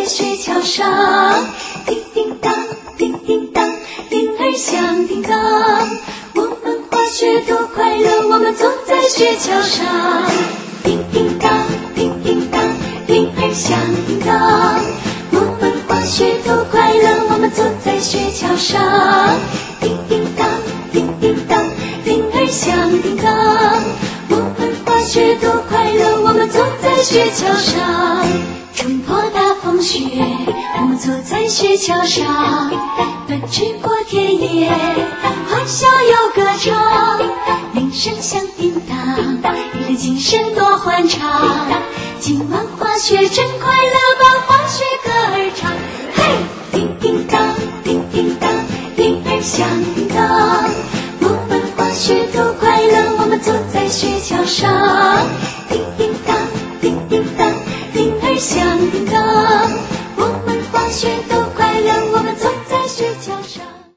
雪橇上，叮叮当，叮叮当，铃儿响叮当。我们滑雪多快乐，我们坐在雪橇上，叮叮当，叮叮当，铃儿响叮当。我们滑雪多快乐，我们坐在雪橇上，叮叮当，叮叮当，铃儿响叮当。我们滑雪多快乐，我们坐在雪橇上。冲破大风雪，我们坐在雪橇上，奔驰过田野，欢笑又歌唱，铃声响叮当，一日精神多欢畅。今晚滑雪真快乐，把滑雪歌儿唱。嘿，叮叮当，叮叮当，铃儿响叮当。我们滑雪多快乐，我们坐在雪橇上。